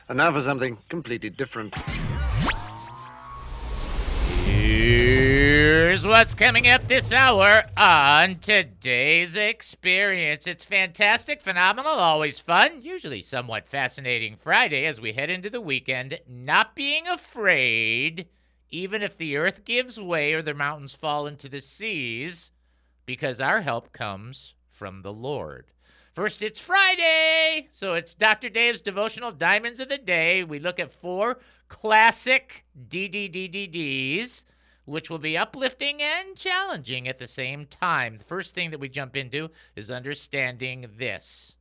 And now for something completely different. Here's what's coming up this hour on today's experience. It's fantastic, phenomenal, always fun, usually somewhat fascinating Friday as we head into the weekend, not being afraid, even if the earth gives way or the mountains fall into the seas, because our help comes from the Lord. First, it's Friday, so it's Dr. Dave's Devotional Diamonds of the Day. We look at 4 classic DDDDDs, which will be uplifting and challenging at the same time. The first thing that we jump into is understanding this.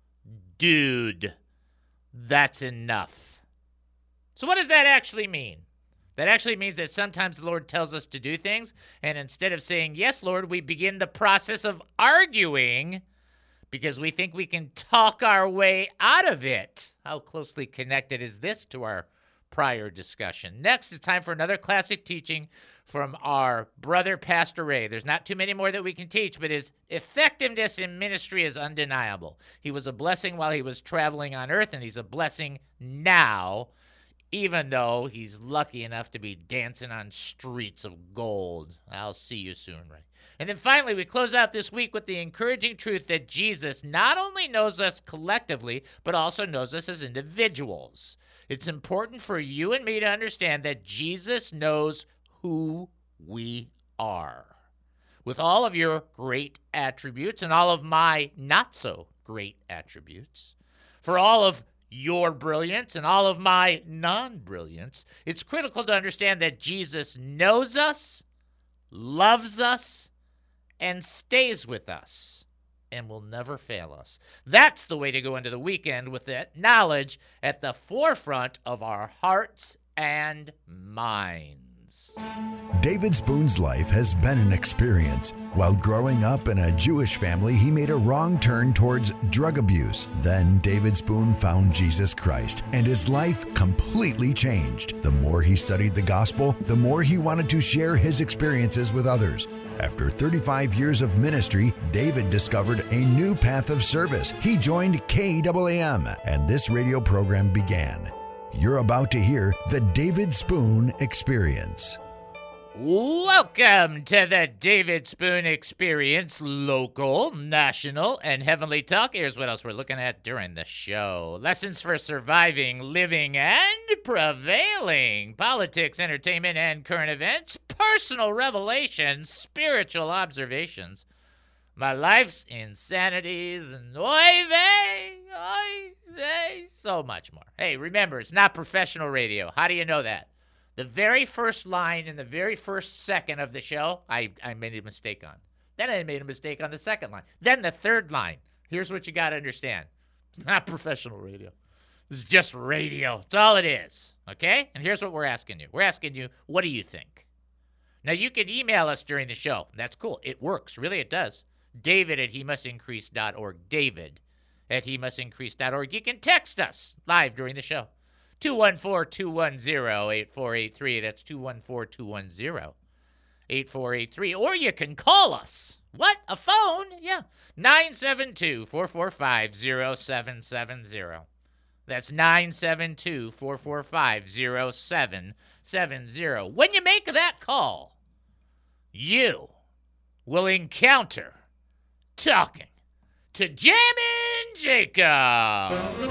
Dude, that's enough. So what does that actually mean? That actually means that sometimes the Lord tells us to do things, and instead of saying, yes, Lord, we begin the process of arguing because we think we can talk our way out of it. How closely connected is this to our prior discussion? Next, it's time for another classic teaching from our brother, Pastor Ray. There's not too many more that we can teach, but his effectiveness in ministry is undeniable. He was a blessing while he was traveling on earth, and he's a blessing now, even though he's lucky enough to be dancing on streets of gold. I'll see you soon, Ray. And then finally, we close out this week with the encouraging truth that Jesus not only knows us collectively, but also knows us as individuals. It's important for you and me to understand that Jesus knows who we are. With all of your great attributes and all of my not so great attributes, for all of your brilliance and all of my non-brilliance, it's critical to understand that Jesus knows us, loves us, and stays with us, and will never fail us. That's the way to go into the weekend, with that knowledge at the forefront of our hearts and minds. David Spoon's life has been an experience. While growing up in a Jewish family, he made a wrong turn towards drug abuse. Then David Spoon found Jesus Christ, and his life completely changed. The more he studied the gospel, the more he wanted to share his experiences with others. After 35 years of ministry, David discovered a new path of service. He joined KAAM, and this radio program began. You're about to hear the David Spoon Experience. Welcome to the David Spoon Experience, local, national, and heavenly talk. Here's what else we're looking at during the show. Lessons for surviving, living, and prevailing. Politics, entertainment, and current events. Personal revelations, spiritual observations. My life's insanities, and oy vey, so much more. Hey, remember, it's not professional radio. How do you know that? The very first line in the very first second of the show, I made a mistake on. Then I made a mistake on the second line. Then the third line. Here's what you got to understand. It's not professional radio. This is just radio. It's all it is, okay? And here's what we're asking you. We're asking you, what do you think? Now, you can email us during the show. That's cool. It works. Really, it does. David@hemustincrease.org. David@hemustincrease.org. You can text us live during the show. 214-210-8483. That's 214-210-8483. Or you can call us. What? A phone? Yeah. 972-445-0770. That's 972-445-0770. When you make that call, you will encounter talking to Jammin' Jacob.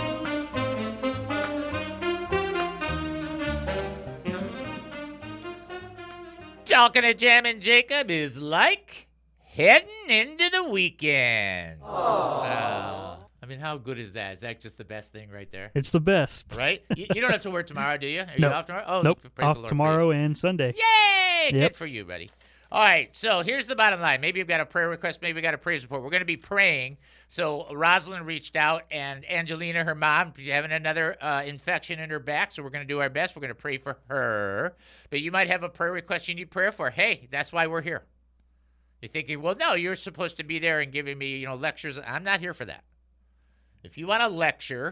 Talking to Jammin' Jacob is like heading into the weekend. I mean, how good is that? Is that just the best thing right there? It's the best. Right? You don't have to work tomorrow, do you? Are Nope. you off tomorrow? Oh, Nope. praise the Off Lord tomorrow and Sunday. Yay! Yep. Good for you, buddy. All right, so here's the bottom line. Maybe you've got a prayer request. Maybe you've got a praise report. We're going to be praying. So Rosalind reached out, and Angelina, her mom, she's having another infection in her back, so we're going to do our best. We're going to pray for her. But you might have a prayer request you need prayer for. Hey, that's why we're here. You're thinking, well, no, you're supposed to be there and giving me, lectures. I'm not here for that. If you want a lecture,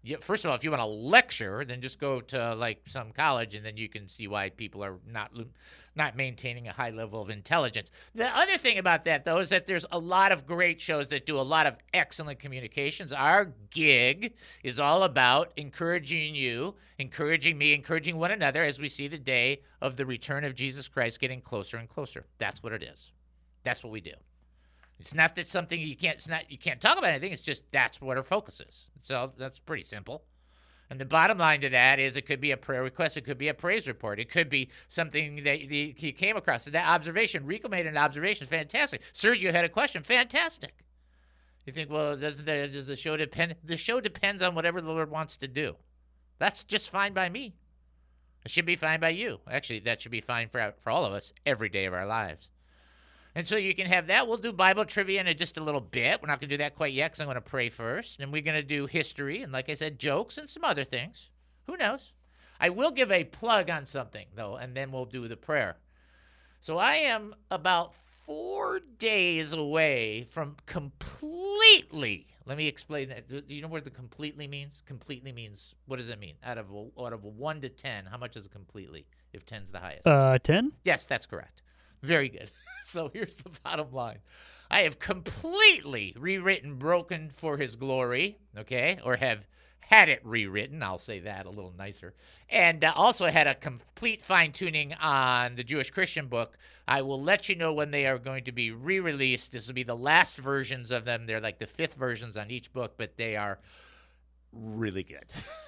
First of all, if you want to lecture, then just go to like some college, and then you can see why people are not maintaining a high level of intelligence. The other thing about that, though, is that there's a lot of great shows that do a lot of excellent communications. Our gig is all about encouraging you, encouraging me, encouraging one another as we see the day of the return of Jesus Christ getting closer and closer. That's what it is. That's what we do. It's not that something you can't talk about anything. It's just that's what our focus is. So that's pretty simple. And the bottom line to that is it could be a prayer request. It could be a praise report. It could be something that he came across. So that observation, Rico made an observation. Fantastic. Sergio had a question. Fantastic. You think, well, does the show depend? The show depends on whatever the Lord wants to do. That's just fine by me. It should be fine by you. Actually, that should be fine for all of us every day of our lives. And so you can have that. We'll do Bible trivia in just a little bit. We're not going to do that quite yet because I'm going to pray first. And we're going to do history and, like I said, jokes and some other things. Who knows? I will give a plug on something, though, and then we'll do the prayer. So I am about 4 days away from completely. Let me explain that. Do you know what the completely means? Completely means, what does it mean? Out of a 1 to 10, how much is it completely if 10's the highest? 10? Yes, that's correct. Very good. So here's the bottom line. I have completely rewritten Broken for His Glory, okay, or have had it rewritten. I'll say that a little nicer. And also had a complete fine-tuning on the Jewish Christian book. I will let you know when they are going to be re-released. This will be the last versions of them. They're like the 5th versions on each book, but they are really good.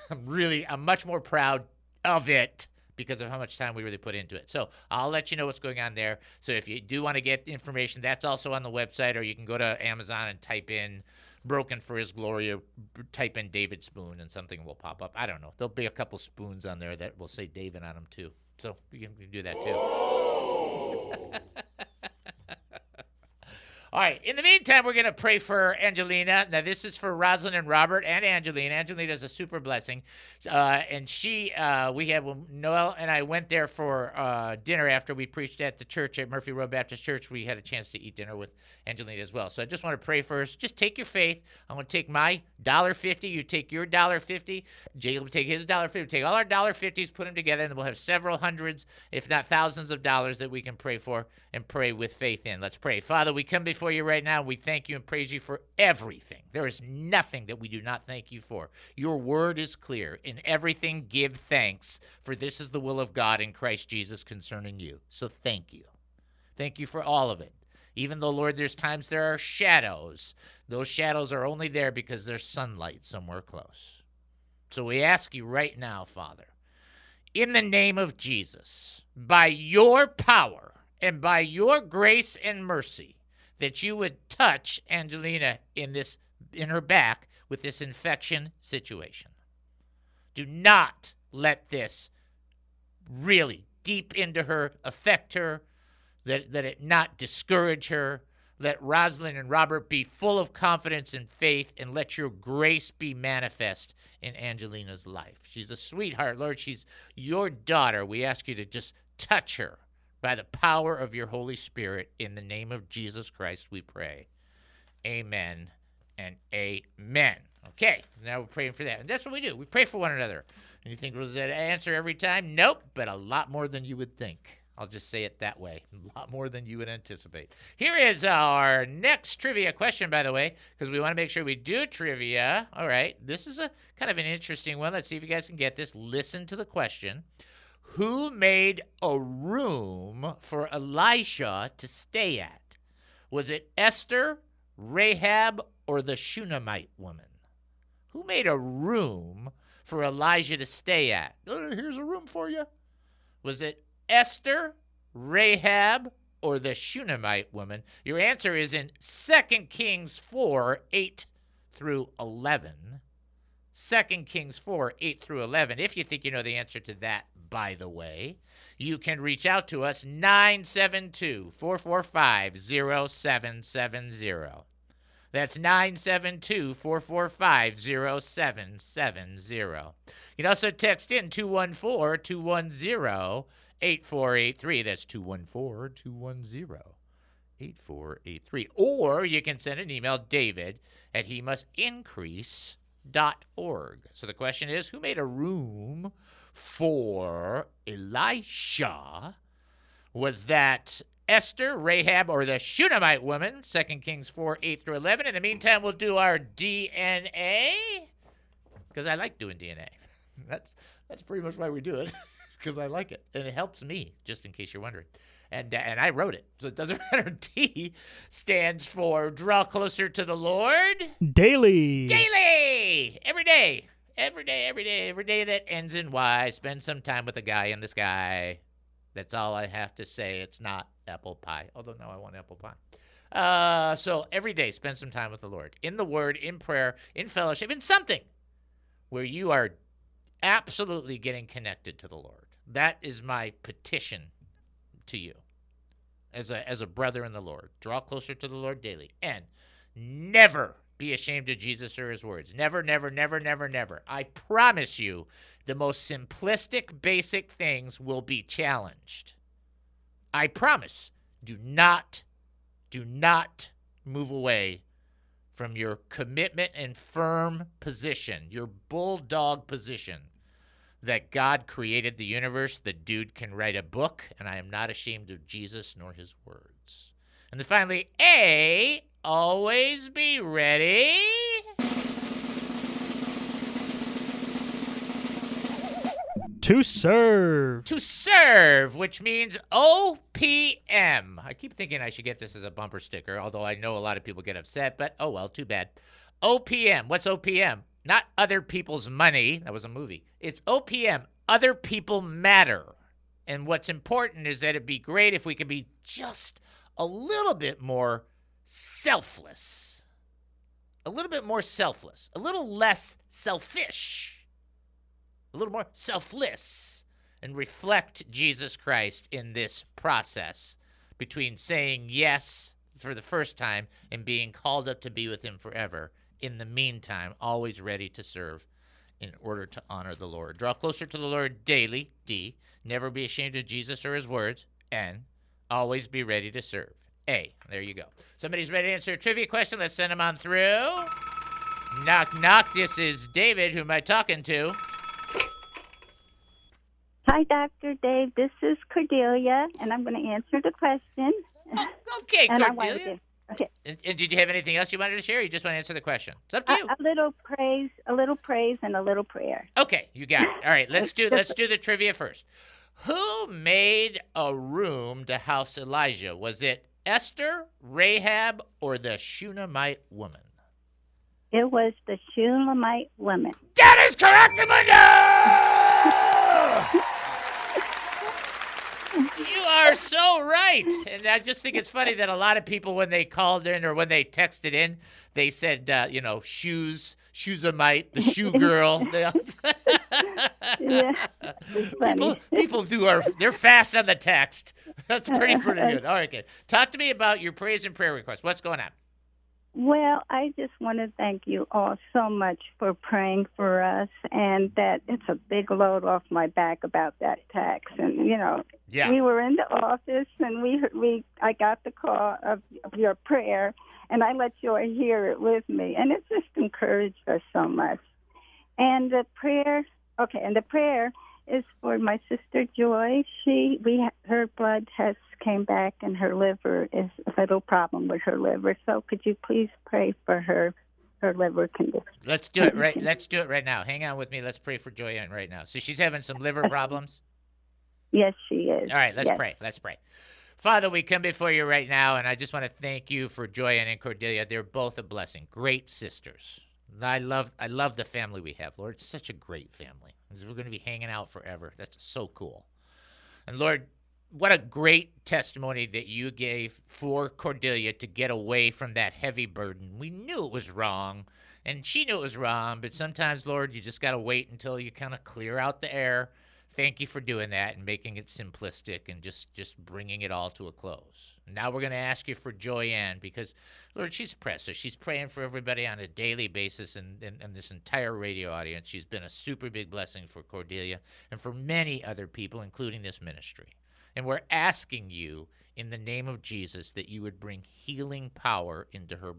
I'm much more proud of it because of how much time we really put into it. So I'll let you know what's going on there. So if you do want to get information, that's also on the website, or you can go to Amazon and type in Broken for His Glory, or type in David Spoon and something will pop up. I don't know. There'll be a couple spoons on there that will say David on them too. So you can do that too. All right. In the meantime, we're going to pray for Angelina. Now, this is for Rosalind and Robert and Angelina. Angelina's a super blessing. And Noel and I went there for dinner after we preached at the church at Murphy Road Baptist Church. We had a chance to eat dinner with Angelina as well. So I just want to pray first. Just take your faith. I'm going to take my $1.50. You take your $1.50. Jay will take his $1.50. We'll take all our $1.50s, put them together, and we'll have several hundreds, if not thousands of dollars that we can pray for and pray with faith in. Let's pray. Father, we come before you right now. We thank you and praise you for everything. There is nothing that we do not thank you for. Your word is clear. In everything, give thanks, for this is the will of God in Christ Jesus concerning you. So thank you. Thank you for all of it. Even though, Lord, there's times there are shadows, those shadows are only there because there's sunlight somewhere close. So we ask you right now, Father, in the name of Jesus, by your power and by your grace and mercy, that you would touch Angelina in her back with this infection situation. Do not let this really deep into her affect her, that it not discourage her. Let Rosalind and Robert be full of confidence and faith, and let your grace be manifest in Angelina's life. She's a sweetheart, Lord. She's your daughter. We ask you to just touch her by the power of your Holy Spirit. In the name of Jesus Christ, we pray. Amen and amen. Okay, now we're praying for that. And that's what we do. We pray for one another. And you think, was that an answer every time? Nope, but a lot more than you would think. I'll just say it that way. A lot more than you would anticipate. Here is our next trivia question, by the way, because we want to make sure we do trivia. All right, this is a kind of an interesting one. Let's see if you guys can get this. Listen to the question. Who made a room for Elisha to stay at? Was it Esther, Rahab, or the Shunammite woman? Who made a room for Elijah to stay at? Here's a room for you. Was it Esther, Rahab, or the Shunammite woman? Your answer is in 2 Kings 4, 8 through 11. 2 Kings 4, 8 through 11. If you think you know the answer to that, by the way, you can reach out to us, 972-445-0770. That's 972-445-0770. You can also text in 214-210-8483. That's 214-210-8483. Or you can send an email, David@hemustincrease.com. So the question is, who made a room for Elisha? Was that Esther, Rahab, or the Shunammite woman? 2 Kings 4, 8 through 11. In the meantime, we'll do our DNA, because I like doing DNA. That's pretty much why we do it, because I like it, and it helps me, just in case you're wondering. And I wrote it, so it doesn't matter. D stands for draw closer to the Lord. Daily. Daily! Every day. Every day that ends in Y. Spend some time with the guy in the sky. That's all I have to say. It's not apple pie. Although, no, I want apple pie. So every day, spend some time with the Lord. In the Word, in prayer, in fellowship, in something where you are absolutely getting connected to the Lord. That is my petition to you as a brother in the Lord. Draw closer to the Lord daily. And never be ashamed of Jesus or his words. Never, never, never, never, never. I promise you, the most simplistic, basic things will be challenged. I promise. Do not move away from your commitment and firm position, your bulldog position that God created the universe. The dude can write a book, and I am not ashamed of Jesus nor his words. And then finally, A, always be ready to serve. To serve, which means OPM. I keep thinking I should get this as a bumper sticker, although I know a lot of people get upset, but oh well, too bad. OPM. What's OPM? Not other people's money. That was a movie. It's OPM. Other people matter. And what's important is that it'd be great if we could be just a little bit more selfless. A little bit more selfless. A little less selfish. A little more selfless. And reflect Jesus Christ in this process between saying yes for the first time and being called up to be with him forever. In the meantime, always ready to serve in order to honor the Lord. Draw closer to the Lord daily, D. Never be ashamed of Jesus or his words, N. Always be ready to serve, A. There you go. Somebody's ready to answer a trivia question. Let's send them on through. Knock, knock. This is David. Who am I talking to? Hi, Dr. Dave. This is Cordelia, and I'm going to answer the question. Okay, and Cordelia. Okay. And did you have anything else you wanted to share, or you just want to answer the question? It's up to you. A little praise, and a little prayer. Okay, you got it. All right, let's do the trivia first. Who made a room to house Elijah? Was it Esther, Rahab, or the Shunammite woman? It was the Shunammite woman. That is correct, Amanda! You are so right. And I just think it's funny that a lot of people, when they called in or when they texted in, they said, Shoes-a-mite, the shoe girl. Yeah, it's funny. People they're fast on the text. That's pretty good. All right, good. Talk to me about your praise and prayer request. What's going on? Well, I just want to thank you all so much for praying for us, and that it's a big load off my back about that tax. And we were in the office, and I got the call of your prayer, and I let Joy hear it with me, and it just encouraged us so much. And the prayer is for my sister Joy. Her blood test came back, and her liver is a little problem with her liver. So could you please pray for her liver condition? Let's do it right. Let's do it right now. Hang on with me. Let's pray for Joyanne right now. So she's having some liver problems? Yes, she is. All right, let's yes. pray. Let's pray. Father, we come before you right now, and I just want to thank you for Joyanne and Cordelia. They're both a blessing. Great sisters. I love the family we have, Lord. It's such a great family. We're going to be hanging out forever. That's so cool. And Lord, what a great testimony that you gave for Cordelia to get away from that heavy burden. We knew it was wrong, and she knew it was wrong, but sometimes, Lord, you just got to wait until you kind of clear out the air. Thank you for doing that and making it simplistic and just bringing it all to a close. Now we're going to ask you for Joyanne because, Lord, she's pressed. So she's praying for everybody on a daily basis and this entire radio audience. She's been a super big blessing for Cordelia and for many other people, including this ministry. And we're asking you in the name of Jesus that you would bring healing power into her body.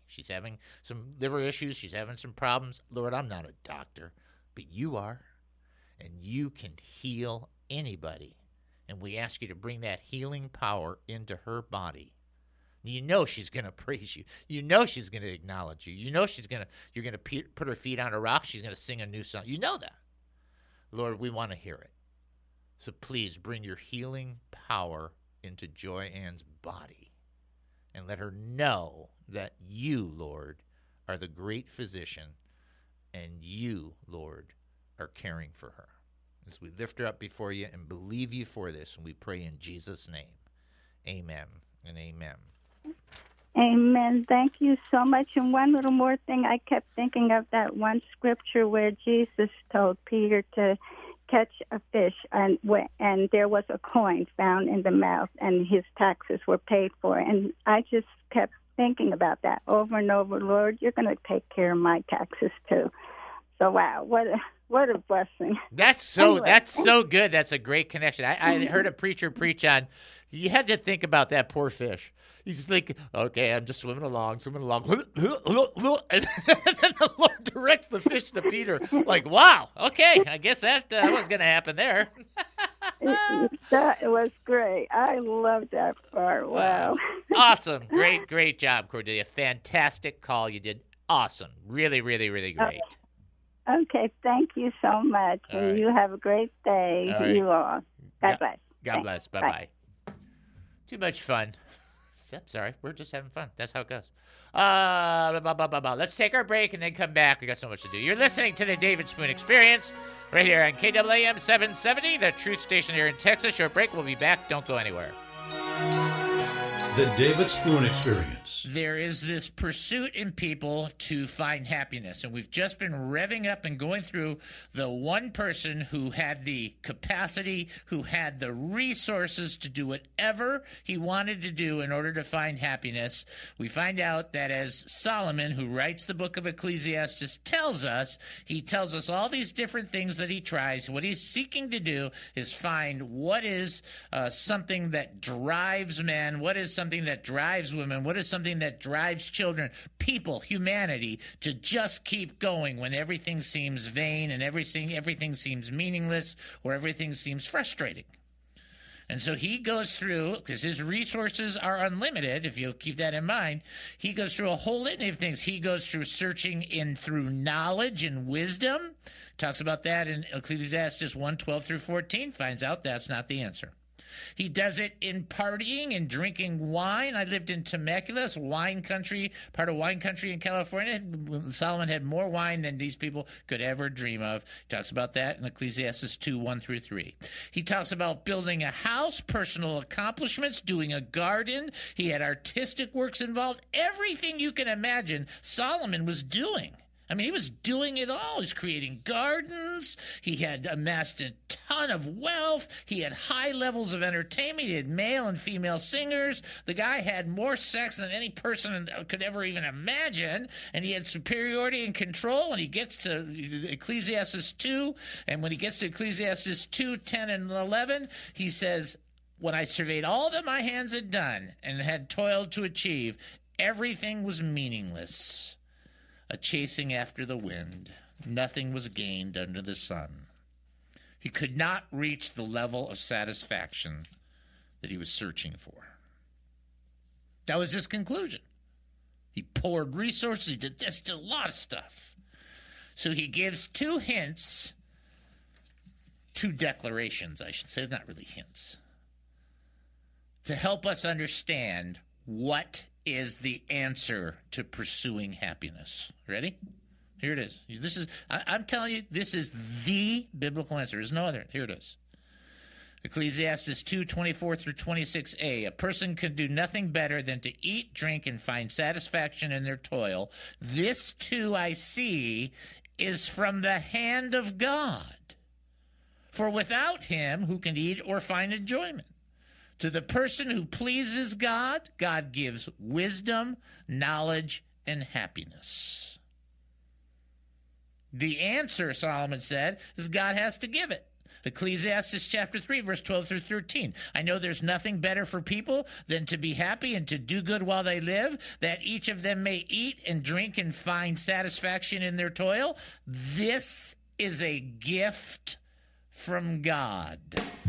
She's having some liver issues. She's having some problems. Lord, I'm not a doctor, but you are, and you can heal anybody. And we ask you to bring that healing power into her body. You know she's going to praise you. You know she's going to acknowledge you. You know you're going to put her feet on a rock. She's going to sing a new song. You know that. Lord, we want to hear it. So please bring your healing power into Joy Ann's body and let her know that you, Lord, are the great physician and you, Lord, are caring for her. As we lift her up before you and believe you for this, and we pray in Jesus' name. Amen and amen. Amen. Thank you so much. And one little more thing, I kept thinking of that one scripture where Jesus told Peter to catch a fish, and there was a coin found in the mouth, and his taxes were paid for. And I just kept thinking about that over and over. Lord, you're going to take care of my taxes too. So wow, what a blessing. That's so good. That's a great connection. I heard a preacher preach on, you had to think about that poor fish. He's thinking, okay, I'm just swimming along. And then the Lord directs the fish to Peter. Like, wow, okay, I guess that was going to happen there. That was great. I love that part. Wow. Awesome. Great job, Cordelia. Fantastic call. You did awesome. Really, really, really great. Okay, thank you so much. All and right. you have a great day. All right. You all. God bless. God bless. Bye-bye. Too much fun. I'm sorry. We're just having fun. That's how it goes. Let's take our break and then come back. We got so much to do. You're listening to the David Spoon Experience right here on KWAM 770, the truth station here in Texas. Short break. We'll be back. Don't go anywhere. The David Spoon Experience. There is this pursuit in people to find happiness, and we've just been revving up and going through the one person who had the capacity, who had the resources to do whatever he wanted to do in order to find happiness. We find out that as Solomon, who writes the book of Ecclesiastes, tells us, he tells us all these different things that he tries. What he's seeking to do is find what is something that drives men, what is something that drives women, what is something that drives children, people, humanity, to just keep going when everything seems vain and everything seems meaningless or everything seems frustrating. And so he goes through, because his resources are unlimited, if you'll keep that in mind, he goes through a whole litany of things. He goes through searching through knowledge and wisdom. Talks about that in Ecclesiastes 1:12-14, finds out that's not the answer. He does it in partying and drinking wine. I lived in Temecula, it's wine country, part of wine country in California. Solomon had more wine than these people could ever dream of. He talks about that in Ecclesiastes 2:1-3. He talks about building a house, personal accomplishments, doing a garden. He had artistic works involved. Everything you can imagine, Solomon was doing. I mean, he was doing it all. He's creating gardens. He had amassed a ton of wealth. He had high levels of entertainment. He had male and female singers. The guy had more sex than any person could ever even imagine. And he had superiority and control. And he gets to Ecclesiastes 2. And when he gets to Ecclesiastes 2:10 and 11, he says, when I surveyed all that my hands had done and had toiled to achieve, everything was meaningless. A chasing after the wind. Nothing was gained under the sun. He could not reach the level of satisfaction that he was searching for. That was his conclusion. He poured resources, he did this, did a lot of stuff. So he gives two declarations, I should say, not really hints, to help us understand what is the answer to pursuing happiness. Ready? Here it is. I'm telling you, this is the biblical answer. There's no other. Here it is. Ecclesiastes 2:24-26a. A person can do nothing better than to eat, drink, and find satisfaction in their toil. This too I see is from the hand of God. For without him, who can eat or find enjoyment? To the person who pleases God, God gives wisdom, knowledge, and happiness. The answer, Solomon said, is God has to give it. Ecclesiastes chapter 3, verse 12 through 13. I know there's nothing better for people than to be happy and to do good while they live, that each of them may eat and drink and find satisfaction in their toil. This is a gift from God.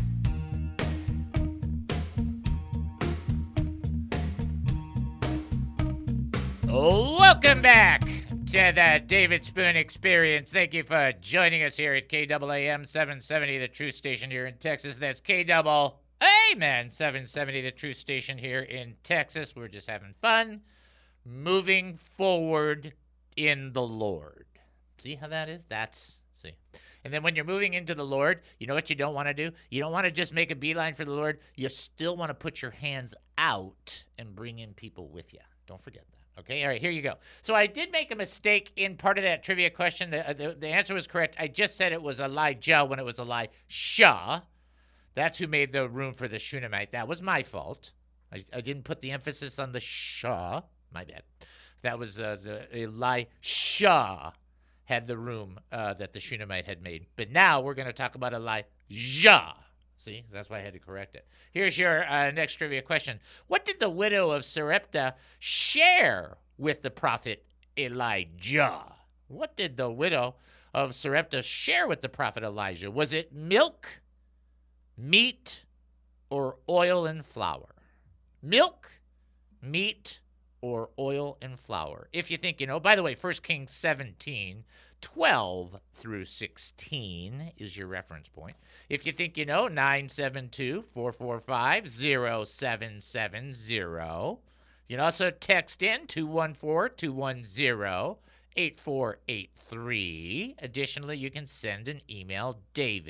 Welcome back to the David Spoon Experience. Thank you for joining us here at KAAM 770, the True Station here in Texas. That's KAAM 770, the True Station here in Texas. We're just having fun, moving forward in the Lord. See how that is? See. And then when you're moving into the Lord, you know what you don't want to do? You don't want to just make a beeline for the Lord. You still want to put your hands out and bring in people with you. Don't forget that. Okay, all right, here you go. So I did make a mistake in part of that trivia question. The answer was correct. I just said it was Elijah when it was Elisha. That's who made the room for the Shunammite. That was my fault. I didn't put the emphasis on the Shah. My bad. That was the Elisha had the room that the Shunammite had made. But now we're going to talk about Elijah. See, that's why I had to correct it. Here's your next trivia question. What did the widow of Sarepta share with the prophet Elijah? What did the widow of Sarepta share with the prophet Elijah? Was it milk, meat, or oil and flour? Milk, meat, or oil and flour? If you think you know. By the way, 1 Kings 17, 12 through 16 is your reference point. If you think you know, 972-445-0770. You can also text in 214-210-8483. Additionally, you can send an email,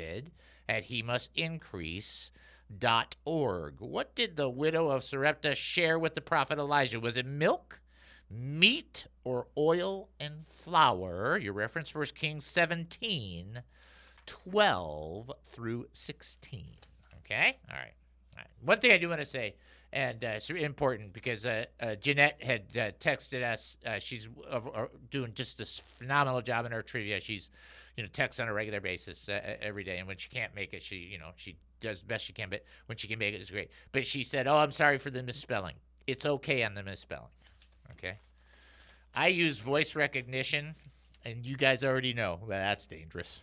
david@hemustincrease.org. What did the widow of Sarepta share with the prophet Elijah? Was it milk, meat, or oil and flour? Your reference, 1 Kings 17, 12 through 16. Okay? All right. One thing I do want to say, and it's important because Jeanette had texted us. She's doing just this phenomenal job in her trivia. She's, texts on a regular basis every day. And when she can't make it, she does the best she can. But when she can make it, it's great. But she said, I'm sorry for the misspelling. It's okay on the misspelling. Okay? I use voice recognition, and you guys already know that's dangerous.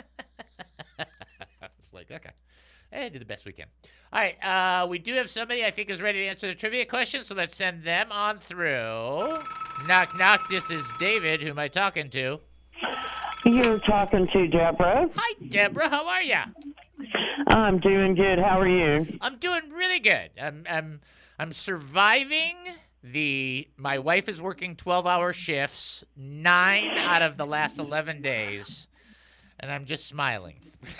It's like, okay. Hey, do the best we can. All right, we do have somebody I think is ready to answer the trivia question, so let's send them on through. Knock, knock. This is David. Who am I talking to? You're talking to Deborah. Hi, Deborah. How are you? I'm doing good. How are you? I'm doing really good. I'm surviving. My wife is working 12-hour shifts, 9 out of the last 11 days, and I'm just smiling.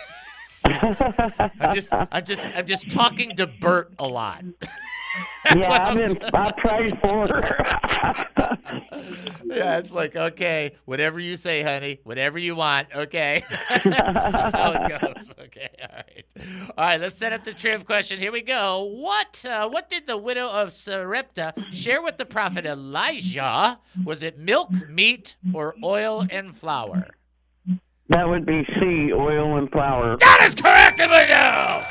I'm just talking to Bert a lot. I prayed for her. Yeah, it's like, okay, whatever you say, honey, whatever you want, okay. That's how it goes. Okay, all right, let's set up the triv question. Here we go. What did the widow of Sarepta share with the prophet Elijah? Was it milk, meat, or oil and flour? That would be C, oil and flour. That is correct, Emilio!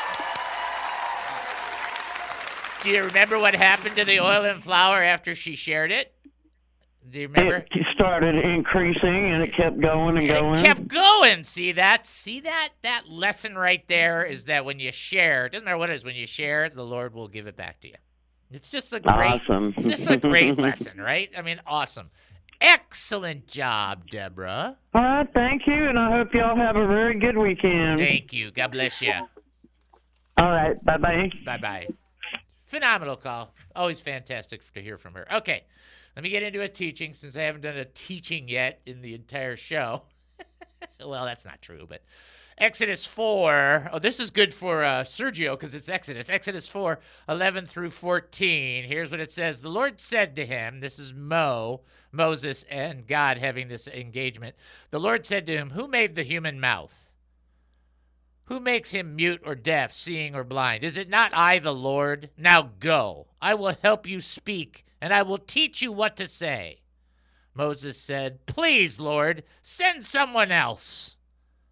Do you remember what happened to the oil and flour after she shared it? Do you remember? It started increasing, and it kept going and going. It kept going. See that? That lesson right there is that when you share, it doesn't matter what it is, when you share, the Lord will give it back to you. It's just a great, awesome. It's just a great lesson, right? I mean, awesome. Excellent job, Deborah. All right, thank you, and I hope y'all have a very good weekend. Thank you. God bless you. All right, bye-bye. Bye-bye. Phenomenal call. Always fantastic to hear from her. Okay, let me get into a teaching since I haven't done a teaching yet in the entire show. Well, that's not true, but Exodus 4. Oh, this is good for Sergio because it's Exodus. Exodus 4, 11 through 14. Here's what it says. The Lord said to him, this is Moses and God having this engagement. The Lord said to him, who made the human mouth? Who makes him mute or deaf, seeing or blind? Is it not I, the Lord? Now go. I will help you speak, and I will teach you what to say. Moses said, please, Lord, send someone else.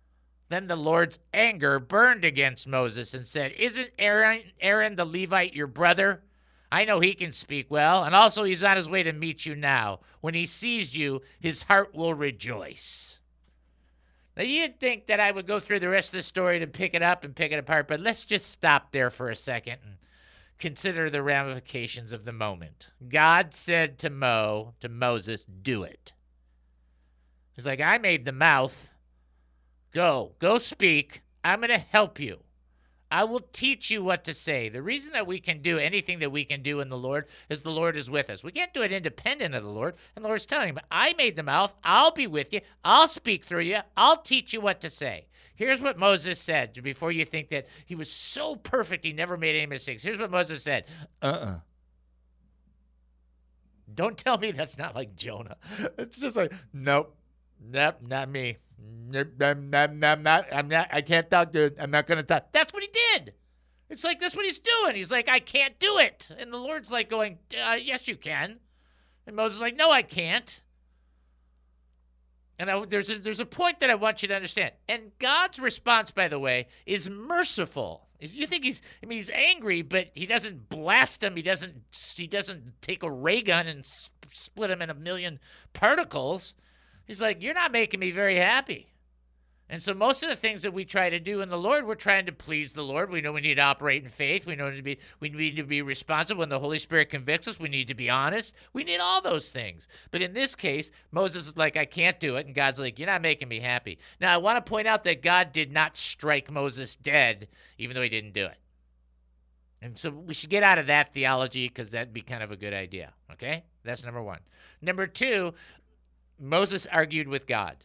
Then the Lord's anger burned against Moses and said, "Isn't Aaron the Levite your brother? I know he can speak well, and also he's on his way to meet you now. When he sees you, his heart will rejoice." Now, you'd think that I would go through the rest of the story to pick it up and pick it apart, but let's just stop there for a second and consider the ramifications of the moment. God said to Moses, "Do it." He's like, "I made the mouth. Go speak. I'm going to help you. I will teach you what to say." The reason that we can do anything that we can do in the Lord is the Lord is with us. We can't do it independent of the Lord. And the Lord's telling him, "I made the mouth. I'll be with you. I'll speak through you. I'll teach you what to say." Here's what Moses said before you think that he was so perfect he never made any mistakes. Here's what Moses said. Don't tell me that's not like Jonah. It's just like, nope, not me. I'm not, I can't talk, dude. I'm not going to talk. That's what he did. It's like, that's what he's doing. He's like, "I can't do it." And the Lord's like going, "Yes, you can." And Moses is like, "No, I can't." And there's a point that I want you to understand. And God's response, by the way, is merciful. You think he's angry, but he doesn't blast him. He doesn't take a ray gun and split him in a million particles. He's like, "You're not making me very happy." And so most of the things that we try to do in the Lord, we're trying to please the Lord. We know we need to operate in faith. We need to be responsive. When the Holy Spirit convicts us, we need to be honest. We need all those things. But in this case, Moses is like, "I can't do it." And God's like, "You're not making me happy." Now, I want to point out that God did not strike Moses dead, even though he didn't do it. And so we should get out of that theology because that'd be kind of a good idea. Okay? That's number one. Number two, Moses argued with God.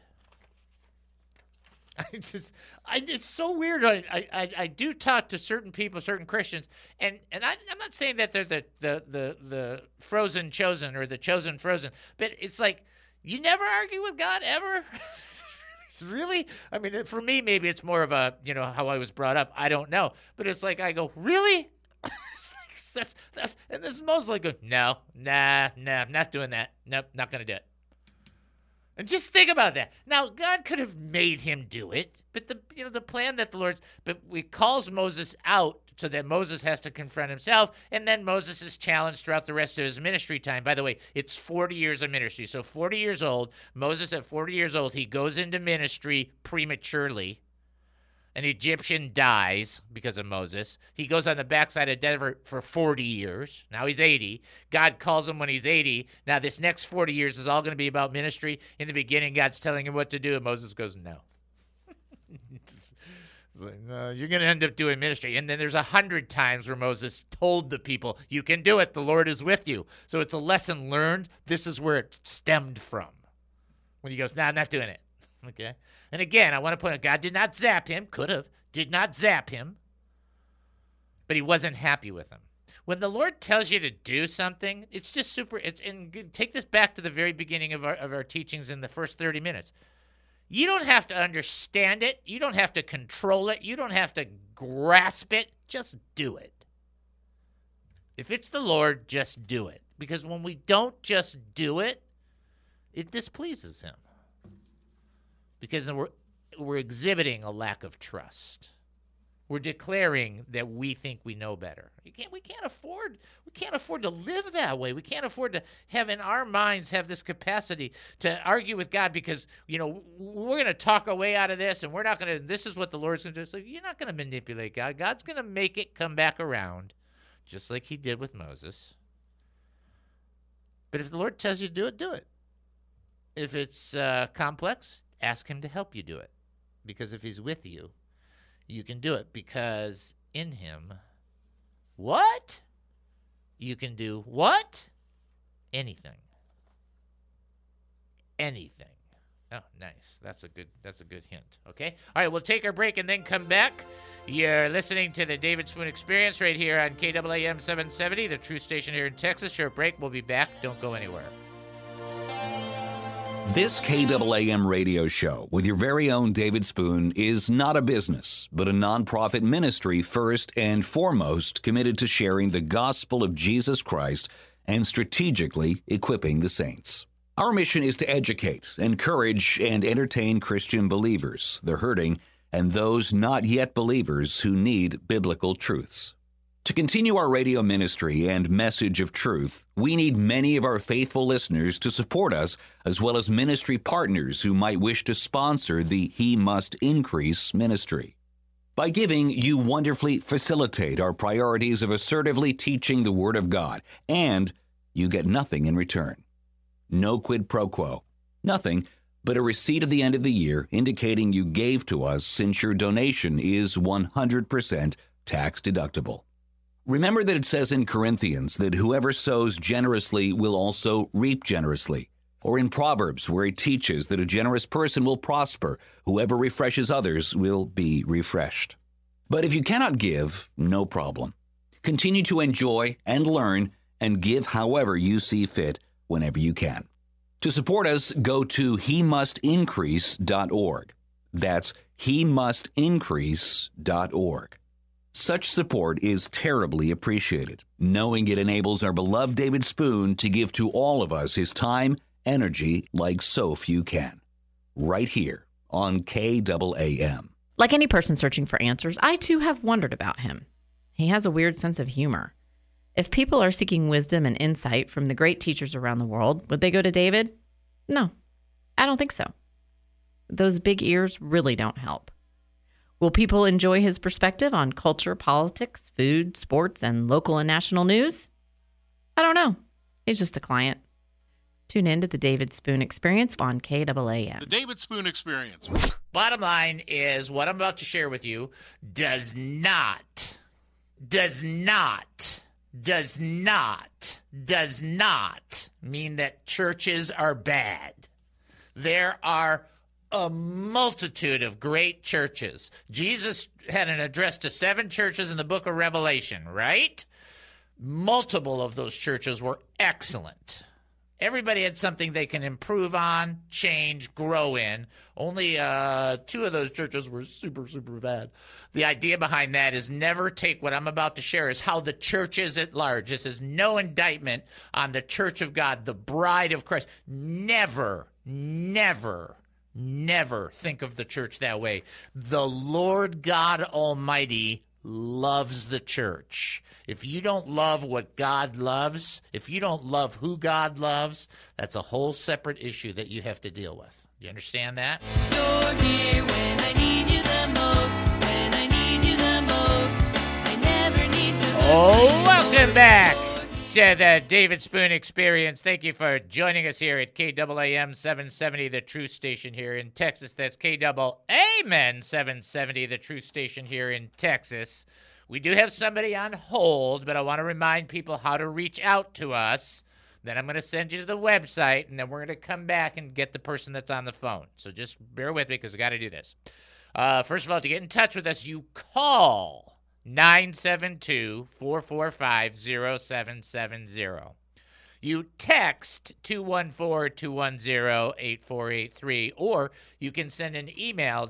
It's so weird. I do talk to certain people, certain Christians, and I'm not saying that they're the frozen chosen or the chosen frozen, but it's like, you never argue with God ever? Really? I mean, for me, maybe it's more of a, how I was brought up. I don't know. But it's like, I go, really? that's and this is Moses like, no, I'm not doing that. Nope, not going to do it. And just think about that. Now, God could have made him do it, but the plan that the Lord's, but he calls Moses out so that Moses has to confront himself, and then Moses is challenged throughout the rest of his ministry time. By the way, it's 40 years of ministry. So 40 years old, Moses at 40 years old, he goes into ministry prematurely. An Egyptian dies because of Moses. He goes on the backside of desert for 40 years. Now he's 80. God calls him when he's 80. Now this next 40 years is all going to be about ministry. In the beginning, God's telling him what to do, and Moses goes, no. It's like, no, you're going to end up doing ministry. And then there's 100 times where Moses told the people, you can do it. The Lord is with you. So it's a lesson learned. This is where it stemmed from. When he goes, no, I'm not doing it. Okay? And again, I want to point out, God did not zap him, did not zap him, but he wasn't happy with him. When the Lord tells you to do something, it's just super, and take this back to the very beginning of our teachings in the first 30 minutes. You don't have to understand it. You don't have to control it. You don't have to grasp it. Just do it. If it's the Lord, just do it. Because when we don't just do it, it displeases him. Because we're exhibiting a lack of trust. We're declaring that we think we know better. We can't afford to live that way. We can't afford to have in our minds have this capacity to argue with God because, we're going to talk our way out of this and we're not going to, this is what the Lord's going to do. So you're not going to manipulate God. God's going to make it come back around just like he did with Moses. But if the Lord tells you to do it, do it. If it's complex, ask him to help you do it. Because if he's with you, you can do it. Because in him, what? You can do what? Anything. Anything. Oh, nice. That's a good hint. Okay? All right, we'll take our break and then come back. You're listening to the David Spoon Experience right here on KAAM 770, the true station here in Texas. Short break. We'll be back. Don't go anywhere. This KAAM radio show with your very own David Spoon is not a business, but a nonprofit ministry first and foremost committed to sharing the gospel of Jesus Christ and strategically equipping the saints. Our mission is to educate, encourage, and entertain Christian believers, the hurting, and those not yet believers who need biblical truths. To continue our radio ministry and message of truth, we need many of our faithful listeners to support us, as well as ministry partners who might wish to sponsor the He Must Increase ministry. By giving, you wonderfully facilitate our priorities of assertively teaching the Word of God, and you get nothing in return. No quid pro quo. Nothing but a receipt at the end of the year indicating you gave to us, since your donation is 100% tax deductible. Remember that it says in Corinthians that whoever sows generously will also reap generously. Or in Proverbs, where it teaches that a generous person will prosper. Whoever refreshes others will be refreshed. But if you cannot give, no problem. Continue to enjoy and learn and give however you see fit whenever you can. To support us, go to HeMustIncrease.org. That's HeMustIncrease.org. Such support is terribly appreciated, knowing it enables our beloved David Spoon to give to all of us his time, energy like so few can. Right here on KAAM. Like any person searching for answers, I too have wondered about him. He has a weird sense of humor. If people are seeking wisdom and insight from the great teachers around the world, would they go to David? No, I don't think so. Those big ears really don't help. Will people enjoy his perspective on culture, politics, food, sports, and local and national news? I don't know. He's just a client. Tune in to the David Spoon Experience on KAAM. The David Spoon Experience. Bottom line is, what I'm about to share with you does not mean that churches are bad. There are a multitude of great churches. Jesus had an address to 7 churches in the book of Revelation, right? Multiple of those churches were excellent. Everybody had something they can improve on, change, grow in. Only 2 of those churches were super, super bad. The idea behind that is never take what I'm about to share as how the church is at large. This is no indictment on the church of God, the bride of Christ. Never think of the church that way. The Lord God Almighty loves the church. If you don't love what God loves, if you don't love who God loves, that's a whole separate issue that you have to deal with. You understand that? You're here when I need you the most. When I need you the most. I never need to. Welcome back to the David Spoon Experience. Thank you for joining us here at KAAM 770, the Truth Station here in Texas. That's KAAM 770, the Truth Station here in Texas. We do have somebody on hold, but I want to remind people how to reach out to us. Then I'm going to send you to the website, and then we're going to come back and get the person that's on the phone. So just bear with me because we got to do this. First of all, to get in touch with us, you call 972-445-0770. You text 214-210-8483, or you can send an email,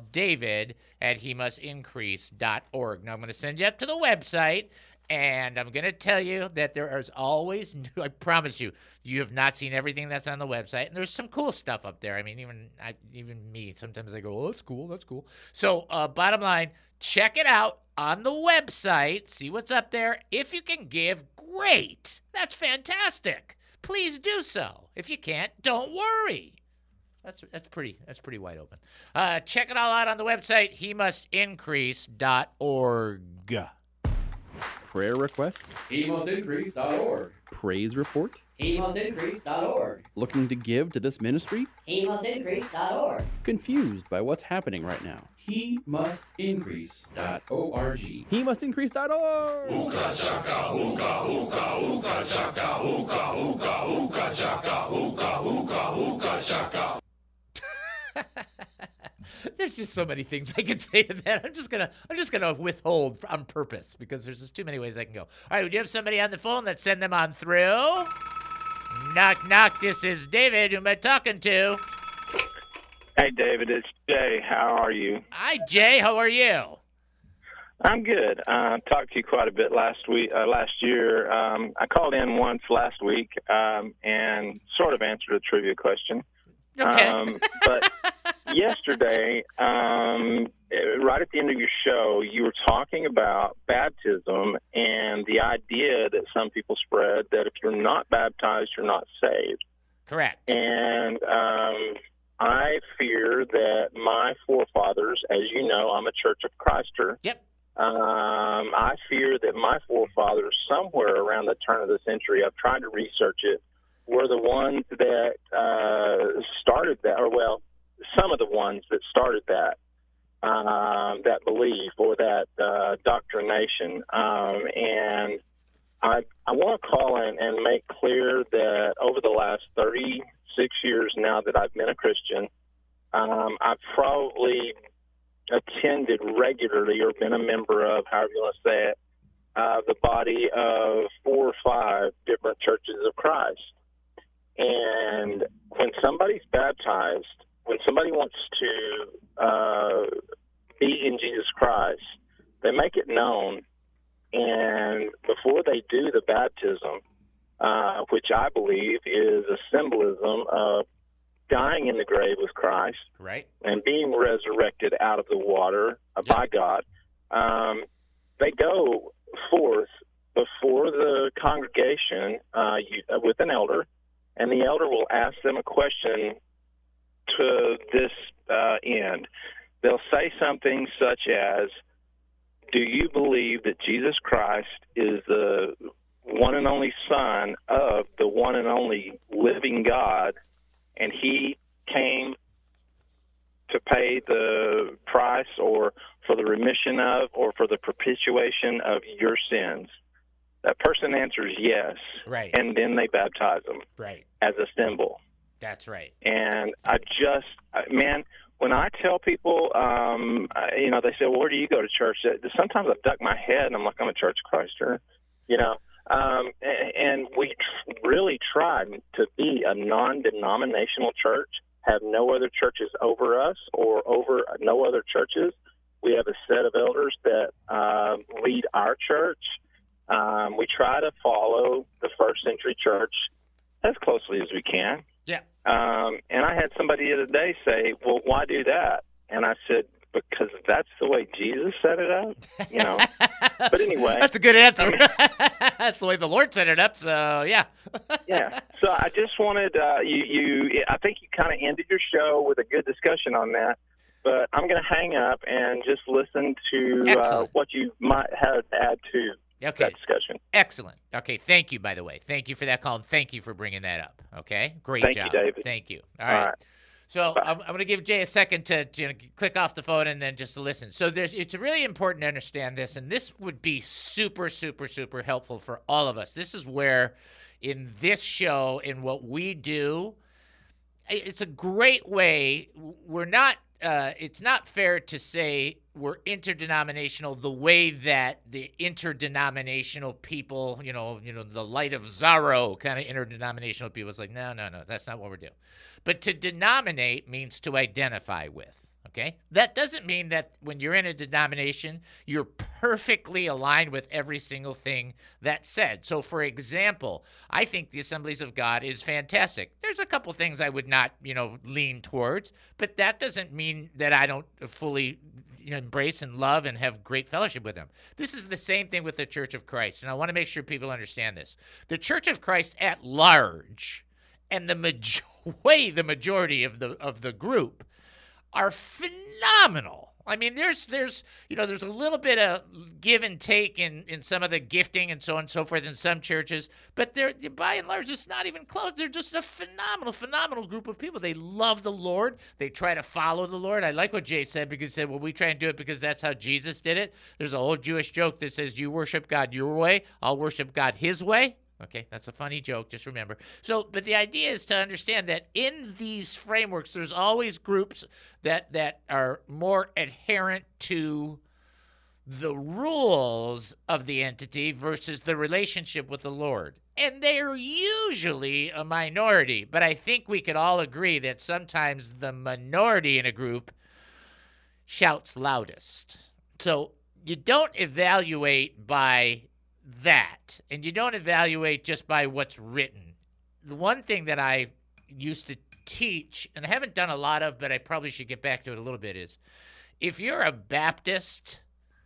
david@hemustincrease.org. Now, I'm going to send you up to the website, and I'm going to tell you that there is always new. I promise you, you have not seen everything that's on the website, and there's some cool stuff up there. I mean, even me, sometimes I go, oh, that's cool, that's cool. So, bottom line, check it out on the website, see what's up there. If you can give, great. That's fantastic. Please do so. If you can't, don't worry. That's pretty wide open. Check it all out on the website, HeMustIncrease.org. Prayer request? HeMustIncrease.org. Praise report? HeMustIncrease.org. Looking to give to this ministry? HeMustIncrease.org. Confused by what's happening right now? HeMustIncrease.org. HeMustIncrease.org. Ooka chaka, ooka, ooka, ooka chaka, ooka, ooka, ooka chaka, ooka, ooka, ooka chaka. There's just so many things I could say to that. I'm just gonna withhold on purpose because there's just too many ways I can go. All right, would you have somebody on the phone? Let's send them on through. Knock, knock. This is David. Who am I talking to? Hey, David. It's Jay. How are you? Hi, Jay. How are you? I'm good. I talked to you quite a bit last year. I called in once last week and sort of answered a trivia question. Okay. But yesterday, right fear that my forefathers, as you know, I'm a Church of Christer. Yep. I fear that my forefathers, somewhere around the turn of the century, I've tried to research it, were the ones that started that, or well, some of the ones that started that belief or that doctrination. And I want to call and make clear that over the last 36 years now that I've been a Christian, I've probably attended regularly or been a member of, however you want to say it, the body of 4 or 5 different churches of Christ. And when somebody's baptized, when somebody wants to be in Jesus Christ, they make it known. And before they do the baptism, which I believe is a symbolism of dying in the grave with Christ, right, and being resurrected out of the water by God, they go forth before the congregation with an elder, and the elder will ask them a question to this end. They'll say something such as, do you believe that Jesus Christ is the one and only Son of the one and only living God, and he came to pay the price or for the remission of or for the propitiation of your sins? That person answers yes. Right. And then they baptize them. Right. As a symbol. That's right. And man, when I tell people, they say, well, where do you go to church? Sometimes I duck my head and I'm like, I'm a Church of Christer, and we really try to be a non-denominational church, have no other churches over us or over no other churches. We have a set of elders that lead our church. We try to follow the first century church as closely as we can. Yeah. And I had somebody the other day say, well, why do that? And I said, because that's the way Jesus set it up, But anyway. That's a good answer. That's the way the Lord set it up, so yeah. Yeah. So I just wanted, I think you kind of ended your show with a good discussion on that. But I'm going to hang up and just listen to what you might have to add to that discussion. Excellent. Okay, thank you, by the way. Thank you for that call, and thank you for bringing that up. Okay? Great job. Thank you, David. Thank you. All right. So I'm going to give Jay a second to click off the phone and then just to listen. So it's really important to understand this, and this would be super, super, super helpful for all of us. This is where, in this show, in what we do, it's a great way. We're not. It's not fair to say we're interdenominational the way that the interdenominational people, the Light of Zorro kind of interdenominational people. It's like, no, that's not what we're doing. But to denominate means to identify with. Okay? That doesn't mean that when you're in a denomination, you're perfectly aligned with every single thing that's said. So, for example, I think the Assemblies of God is fantastic. There's a couple things I would not, lean towards, but that doesn't mean that I don't fully embrace and love and have great fellowship with them. This is the same thing with the Church of Christ, and I want to make sure people understand this. The Church of Christ at large, and the majority of the group, are phenomenal. I mean, there's a little bit of give and take in some of the gifting and so on and so forth in some churches, but they're by and large it's not even close. They're just a phenomenal group of people. They love the Lord. They try to follow the Lord. I like what Jay said, because he said, well, we try and do it because that's how Jesus did it. There's a old Jewish joke that says, you worship God your way, I'll worship God his way. Okay, that's a funny joke, just remember. So, but the idea is to understand that in these frameworks, there's always groups that are more adherent to the rules of the entity versus the relationship with the Lord. And they are usually a minority, but I think we could all agree that sometimes the minority in a group shouts loudest. So you don't evaluate by that, and you don't evaluate just by what's written. The one thing that I used to teach, and I haven't done a lot of, but I probably should get back to it a little bit, is if you're a Baptist,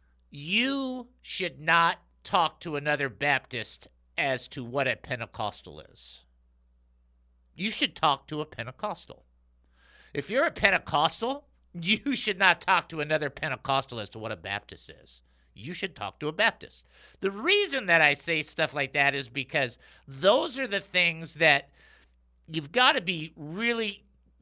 you should not talk to another Baptist as to what a Pentecostal is. You should talk to a Pentecostal. If you're a Pentecostal, you should not talk to another Pentecostal as to what a Baptist is. You should talk to a Baptist. The reason that I say stuff like that is because those are the things that you've got to be really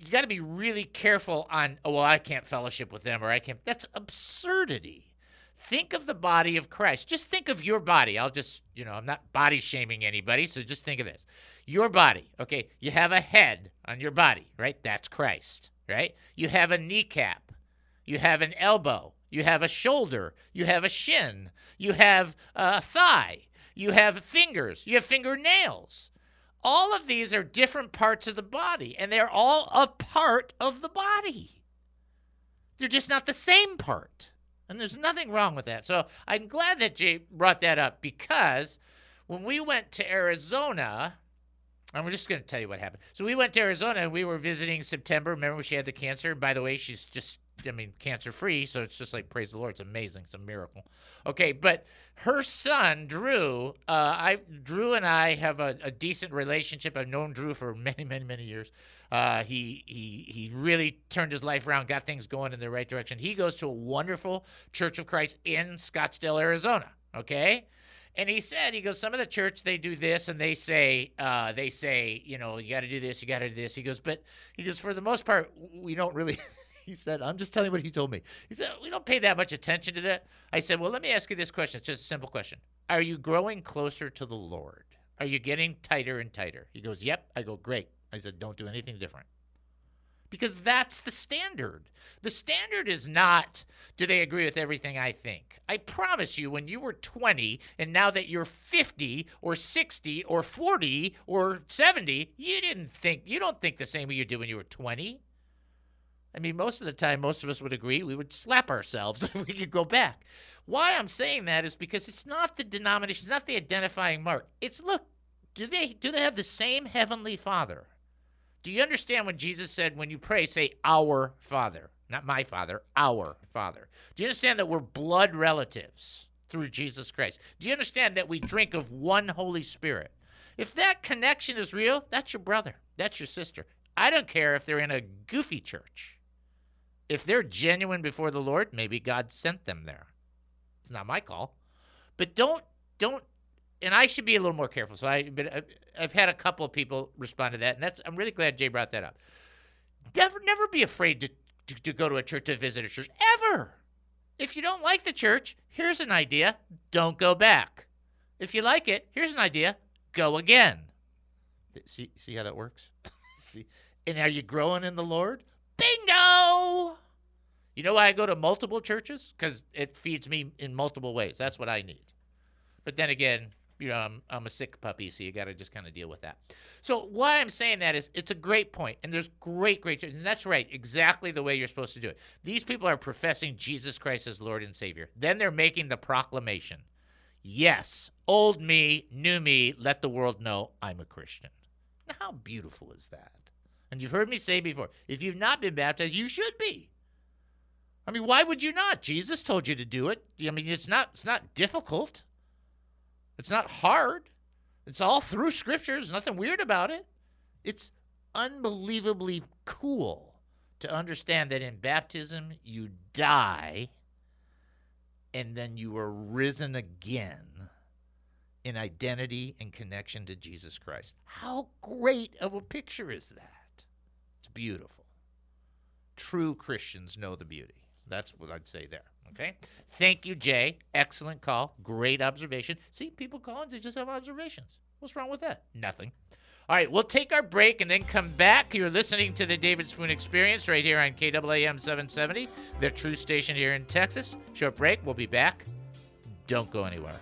careful on. Oh, well, I can't fellowship with them, or I can't. That's absurdity. Think of the body of Christ. Just think of your body. I'm not body shaming anybody, so just think of this. Your body, okay? You have a head on your body, right? That's Christ, right? You have a kneecap. You have an elbow. You have a shoulder. You have a shin. You have a thigh. You have fingers. You have fingernails. All of these are different parts of the body, and they're all a part of the body. They're just not the same part. And there's nothing wrong with that. So I'm glad that Jay brought that up, because when we went to Arizona, I'm just going to tell you what happened. So we went to Arizona, and we were visiting September. Remember when she had the cancer? And by the way, she's just, cancer-free, so it's just like, praise the Lord. It's amazing. It's a miracle. Okay, but her son, Drew, Drew and I have a decent relationship. I've known Drew for many, many, many years. He really turned his life around, got things going in the right direction. He goes to a wonderful Church of Christ in Scottsdale, Arizona, okay? And he goes, some of the church, they do this, and they say, you got to do this, you got to do this. He goes, for the most part, we don't really... He said, I'm just telling you what he told me. He said, we don't pay that much attention to that. I said, well, let me ask you this question. It's just a simple question. Are you growing closer to the Lord? Are you getting tighter and tighter? He goes, yep. I go, great. I said, don't do anything different. Because that's the standard. The standard is not, do they agree with everything I think? I promise you, when you were 20 and now that you're 50 or 60 or 40 or 70, you don't think the same way you did when you were 20. I mean, most of the time, most of us would agree. We would slap ourselves if we could go back. Why I'm saying that is because it's not the denomination, it's not the identifying mark. It's, look, do they have the same Heavenly Father? Do you understand when Jesus said, when you pray, say, our Father? Not my Father, our Father. Do you understand that we're blood relatives through Jesus Christ? Do you understand that we drink of one Holy Spirit? If that connection is real, that's your brother. That's your sister. I don't care if they're in a goofy church. If they're genuine before the Lord, maybe God sent them there. It's not my call. But don't, and I should be a little more careful. So I've had a couple of people respond to that, and I'm really glad Jay brought that up. Never be afraid to go to a church, to visit a church, ever. If you don't like the church, here's an idea. Don't go back. If you like it, here's an idea. Go again. See how that works? See? And are you growing in the Lord? Bingo! You know why I go to multiple churches? Because it feeds me in multiple ways. That's what I need. But then again, I'm a sick puppy, so you got to just kind of deal with that. So why I'm saying that is it's a great point, and there's great churches, and that's right, exactly the way you're supposed to do it. These people are professing Jesus Christ as Lord and Savior. Then they're making the proclamation. Yes, old me, new me, let the world know I'm a Christian. Now, how beautiful is that? And you've heard me say before, if you've not been baptized, you should be. I mean, why would you not? Jesus told you to do it. I mean, it's not difficult. It's not hard. It's all through Scripture. There's nothing weird about it. It's unbelievably cool to understand that in baptism, you die, and then you are risen again in identity and connection to Jesus Christ. How great of a picture is that? It's beautiful. True Christians know the beauty. That's what I'd say there, okay? Thank you, Jay. Excellent call. Great observation. See, people call and they just have observations. What's wrong with that? Nothing. All right, we'll take our break and then come back. You're listening to the David Spoon Experience right here on KAAM 770, the true station here in Texas. Short break. We'll be back. Don't go anywhere.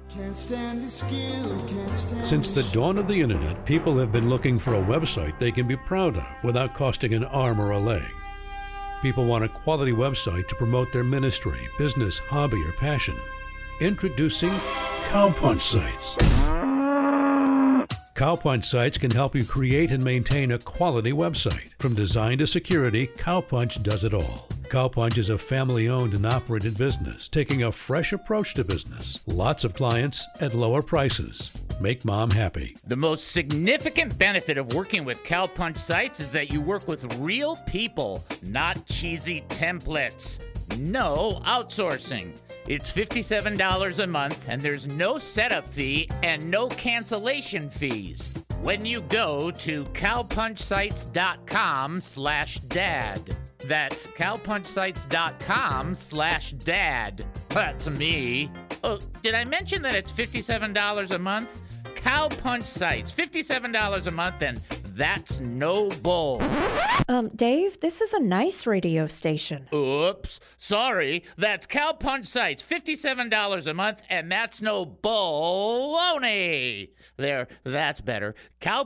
Since the dawn of the internet, people have been looking for a website they can be proud of without costing an arm or a leg. People want a quality website to promote their ministry, business, hobby, or passion. Introducing Cowpunch Sites. Cowpunch Sites can help you create and maintain a quality website. From design to security, Cowpunch does it all. Cowpunch is a family-owned and operated business, taking a fresh approach to business. Lots of clients at lower prices. Make Mom happy. The most significant benefit of working with Cowpunch sites is that you work with real people, not cheesy templates. No outsourcing. It's $57 a month, and there's no setup fee and no cancellation fees when you go to cowpunchsites.com/dad. That's cowpunchsites.com/dad. That's me. Oh, did I mention that it's $57 a month? Cowpunch Sites, $57 a month, and that's no bull. Dave, this is a nice radio station. Oops, sorry. That's Cowpunch Sites, $57 a month, and that's no baloney. There, that's better.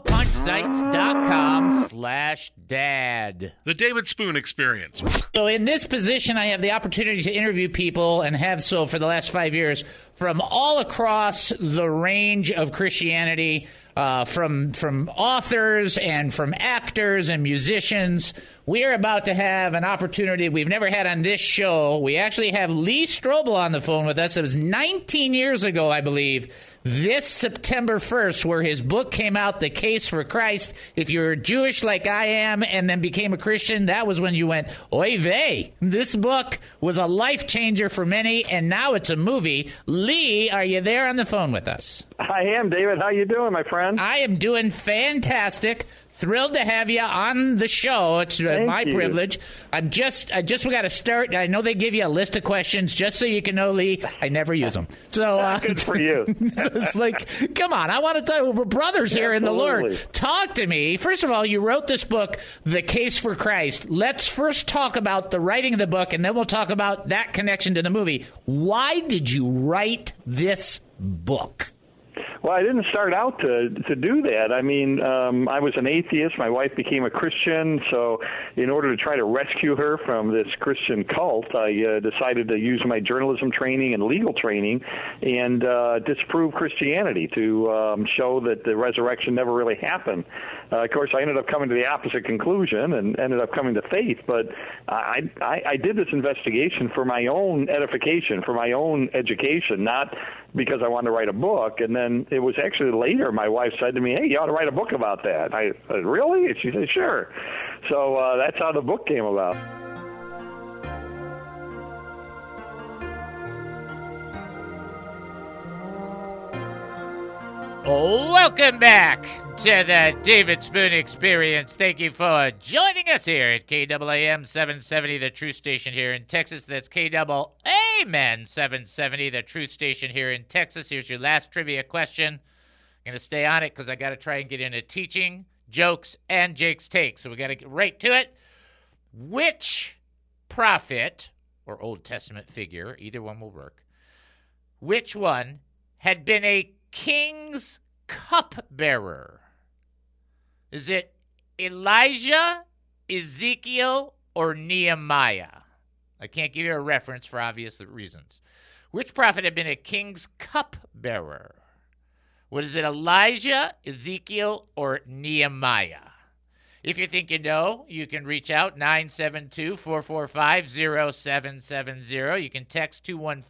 Cowpunchsites.com/dad. The David Spoon Experience. So in this position, I have the opportunity to interview people, and have so for the last 5 years, from all across the range of Christianity, from authors and from actors and musicians. We're about to have an opportunity we've never had on this show. We actually have Lee Strobel on the phone with us. It was 19 years ago, I believe, this September 1st, where his book came out, The Case for Christ. If you're Jewish like I am and then became a Christian, that was when you went, oy vey. This book was a life changer for many, and now it's a movie. Lee, are you there on the phone with us? I am, David. How you doing, my friend? I am doing fantastic. Thrilled to have you on the show. It's my privilege. We got to start. I know they give you a list of questions just so you can know, Lee. I never use them. So good for you. It's like, come on. I want to tell you, we're brothers here in the Lord. Talk to me. First of all, you wrote this book, The Case for Christ. Let's first talk about the writing of the book, and then we'll talk about that connection to the movie. Why did you write this book? Well, I didn't start out to do that. I mean, I was an atheist. My wife became a Christian, so in order to try to rescue her from this Christian cult, I decided to use my journalism training and legal training and disprove Christianity to show that the resurrection never really happened. Of course, I ended up coming to the opposite conclusion and ended up coming to faith, but I did this investigation for my own edification, for my own education, not because I wanted to write a book. And then it was actually later my wife said to me, hey, you ought to write a book about that. I said, really? And she said, sure. So that's how the book came about. Welcome back to the David Spoon Experience. Thank you for joining us here at KAAM 770, the Truth Station here in Texas. That's KAAM 770, the Truth Station here in Texas. Here's your last trivia question. I'm going to stay on it because I got to try and get into teaching, jokes, and Jake's Take. So we got to get right to it. Which prophet or Old Testament figure, either one will work, which one had been a king's cupbearer? Is it Elijah, Ezekiel, or Nehemiah? I can't give you a reference for obvious reasons. Which prophet had been a king's cupbearer? What is it, Elijah, Ezekiel, or Nehemiah? If you think you know, you can reach out, 972-445-0770. You can text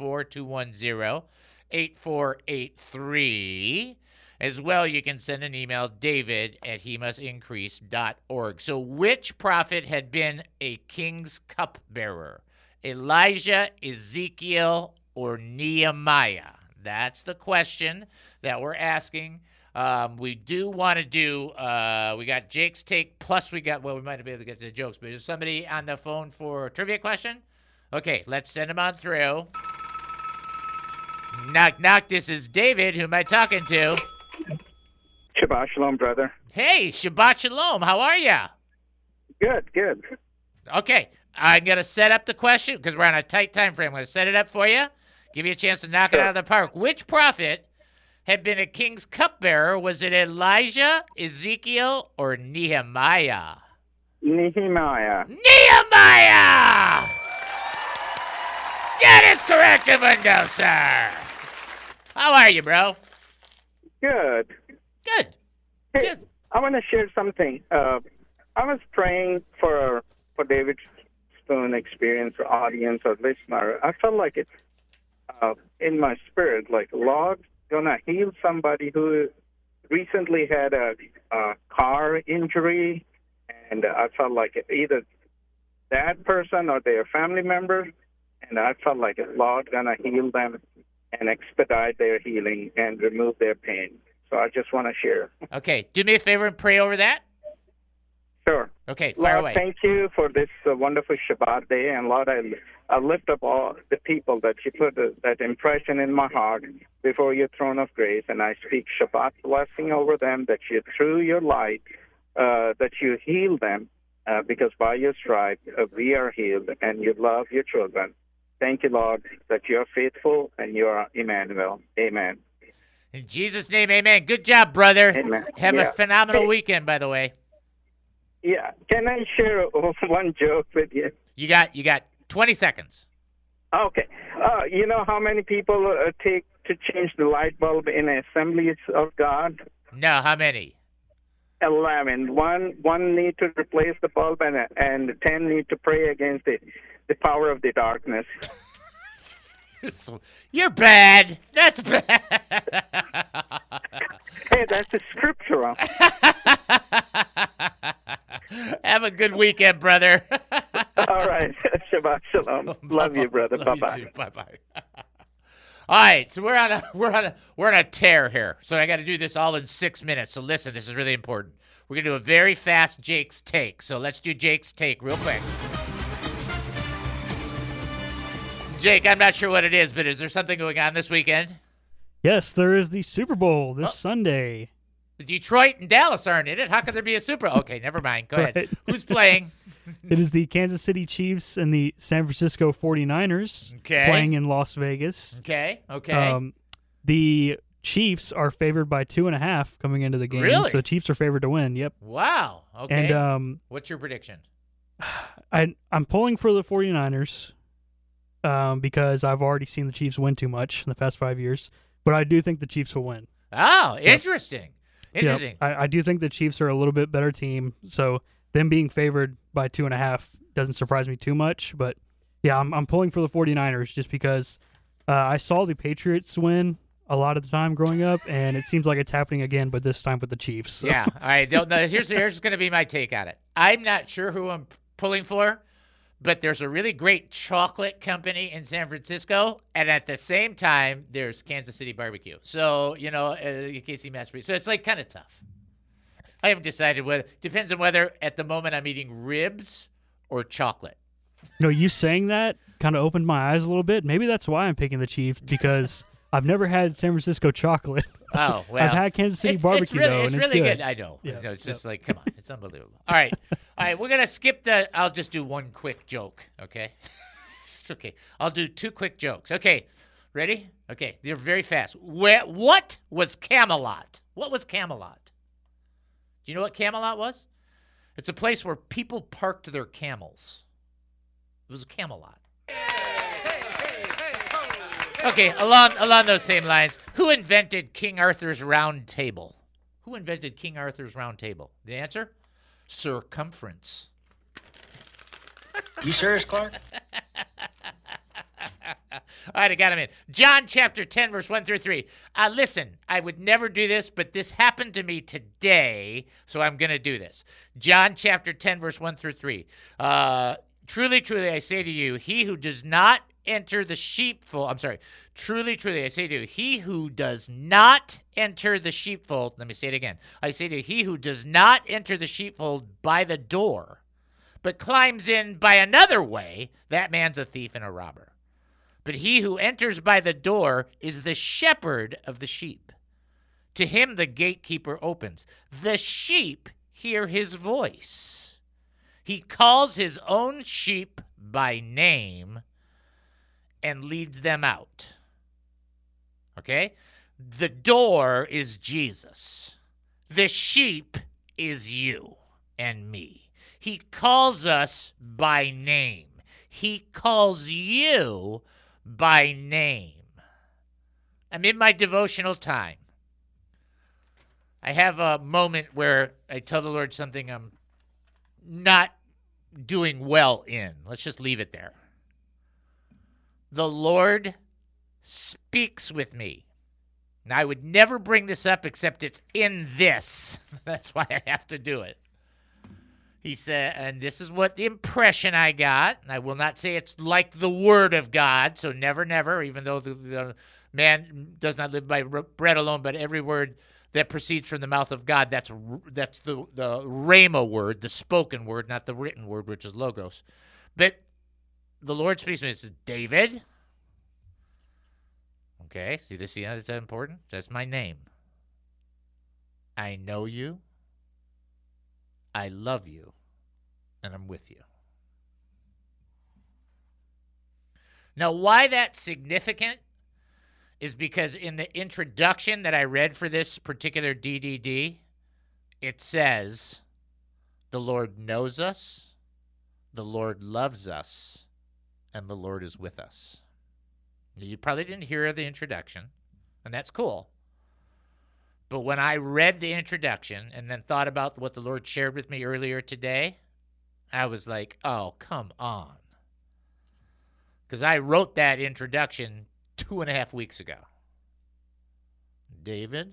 214-210-8483. As well, you can send an email, david@hemustincrease.org. So which prophet had been a king's cupbearer? Elijah, Ezekiel, or Nehemiah? That's the question that we're asking. We do want to do, we got Jake's Take, plus we might be able to get to the jokes, but is somebody on the phone for a trivia question? Okay, let's send him on through. Knock, knock, this is David. Who am I talking to? Shabbat Shalom, brother. Hey, Shabbat Shalom. How are you? Good, good. Okay, I'm going to set up the question because we're on a tight time frame. I'm going to set it up for you, give you a chance to knock it out of the park. Which prophet had been a king's cupbearer? Was it Elijah, Ezekiel, or Nehemiah? Nehemiah. Nehemiah! That is correct, Mundo, sir. How are you, bro? Good. Good. Hey, Good. I want to share something. I was praying for David Spoon Experience audience or listener. I felt like it's in my spirit, like, Lord, going to heal somebody who recently had a car injury, and I felt like either that person or their family member, and I felt like the Lord going to heal them and expedite their healing and remove their pain. So I just want to share. Okay, do me a favor and pray over that. Sure. Okay, fire Lord, away. thank you for this wonderful Shabbat day. And Lord, I lift up all the people that you put that impression in my heart before your throne of grace. And I speak Shabbat blessing over them, that you, through your light, that you heal them, because by your stripe we are healed, and you love your children. Thank you, Lord, that you are faithful and you are Emmanuel. Amen. In Jesus' name, amen. Good job, brother. Amen. Have a Yeah. phenomenal Hey. weekend, by the way. Yeah. Can I share one joke with you? You got 20 seconds. Okay. You know how many people take to change the light bulb in Assemblies of God? No, how many? 11. One need to replace the bulb, and 10 need to pray against the power of the darkness. You're bad. That's bad. Hey, that's a scriptural. Have a good weekend, brother. All right. Shabbat shalom. Love you, brother. Bye-bye. Bye-bye. All right, so we're on a tear here. So I got to do this all in 6 minutes. So listen, this is really important. We're going to do a very fast Jake's Take. So let's do Jake's Take real quick. Jake, I'm not sure what it is, but is there something going on this weekend? Yes, there is the Super Bowl this Sunday. Detroit and Dallas aren't in it. How could there be a Super Bowl? Okay, never mind. Go ahead. Who's playing? It is the Kansas City Chiefs and the San Francisco 49ers playing in Las Vegas. Okay. The Chiefs are favored by 2.5 coming into the game. Really? So the Chiefs are favored to win. Yep. Wow. Okay. And what's your prediction? I'm pulling for the 49ers because I've already seen the Chiefs win too much in the past 5 years. But I do think the Chiefs will win. Oh, interesting. Yep. Interesting. I do think the Chiefs are a little bit better team. So them being favored by 2.5 doesn't surprise me too much. But, yeah, I'm pulling for the 49ers just because I saw the Patriots win a lot of the time growing up, and it seems like it's happening again, but this time with the Chiefs. So. Yeah. All right. Here's going to be my take on it. I'm not sure who I'm pulling for, but there's a really great chocolate company in San Francisco, and at the same time, there's Kansas City barbecue. So, KC Masterpiece. So it's like kind of tough. I haven't decided whether. Depends on whether at the moment I'm eating ribs or chocolate. You saying that kind of opened my eyes a little bit. Maybe that's why I'm picking the Chiefs, because I've never had San Francisco chocolate. Oh, well. I've had Kansas City barbecue, though, and it's it's really good. I know. Yeah. It's just like, come on. It's unbelievable. All right. We're going to skip I'll just do one quick joke, okay? It's okay. I'll do 2 quick jokes. Okay. Ready? Okay. They're very fast. What was Camelot? What was Camelot? Do you know what Camelot was? It's a place where people parked their camels. It was a Camelot. Okay, along those same lines, who invented King Arthur's Round Table? Who invented King Arthur's Round Table? The answer? Circumference. You serious, Clark? All right, I got him in. John chapter 10, verse 1 through 3. Listen, I would never do this, but this happened to me today, so I'm going to do this. John chapter 10, verse 1 through 3. Truly, truly, I say to you, he who does not enter the sheepfold, truly, truly, I say to you, he who does not enter the sheepfold, let me say it again. I say to you, he who does not enter the sheepfold by the door, but climbs in by another way, that man's a thief and a robber. But he who enters by the door is the shepherd of the sheep. To him the gatekeeper opens. The sheep hear his voice. He calls his own sheep by name and leads them out. Okay? The door is Jesus. The sheep is you and me. He calls us by name. He calls you by name. I'm in my devotional time. I have a moment where I tell the Lord something I'm not doing well in. Let's just leave it there. The Lord speaks with me. Now, I would never bring this up except it's in this. That's why I have to do it. He said, and this is what the impression I got. And I will not say it's like the word of God, so never, never, even though the man does not live by bread alone, but every word that proceeds from the mouth of God, that's the rhema word, the spoken word, not the written word, which is logos. But the Lord speaks to me and says, David. Okay, see this? Is that important? That's my name. I know you. I love you. And I'm with you. Now, why that's significant is because in the introduction that I read for this particular DDD, it says, the Lord knows us, the Lord loves us, and the Lord is with us. You probably didn't hear the introduction, and that's cool. But when I read the introduction and then thought about what the Lord shared with me earlier today, I was like, oh, come on. Because I wrote that introduction 2.5 weeks ago. David,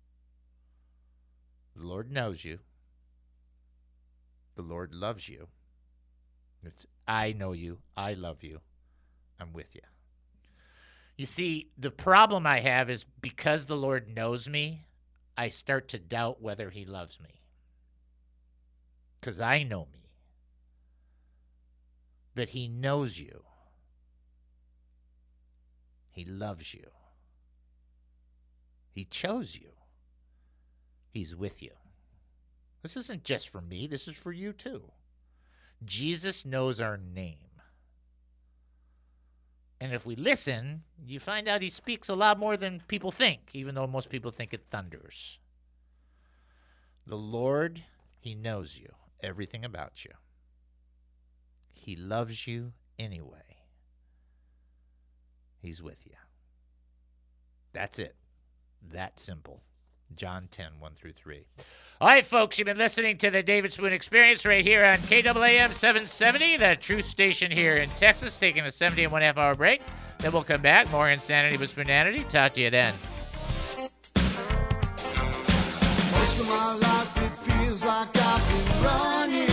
the Lord knows you. The Lord loves you. It's I know you. I love you. I'm with you. You see, the problem I have is because the Lord knows me, I start to doubt whether he loves me. Because I know me. But he knows you. He loves you. He chose you. He's with you. This isn't just for me. This is for you too. Jesus knows our name. And if we listen, you find out he speaks a lot more than people think, even though most people think it thunders. The Lord, he knows you, everything about you. He loves you anyway. He's with you. That's it. That simple. John 10, 1-3. All right, folks, you've been listening to the David Spoon Experience right here on KAAM 770, the truth station here in Texas, taking a 70.5 hour break. Then we'll come back. More Insanity with Spoonanity. Talk to you then. Most of my life it feels like I've been running.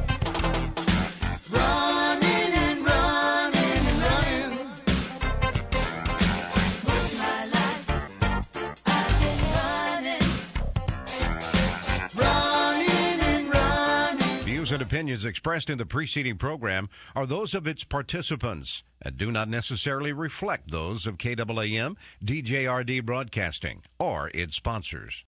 And opinions expressed in the preceding program are those of its participants and do not necessarily reflect those of KAAM, DJRD Broadcasting, or its sponsors.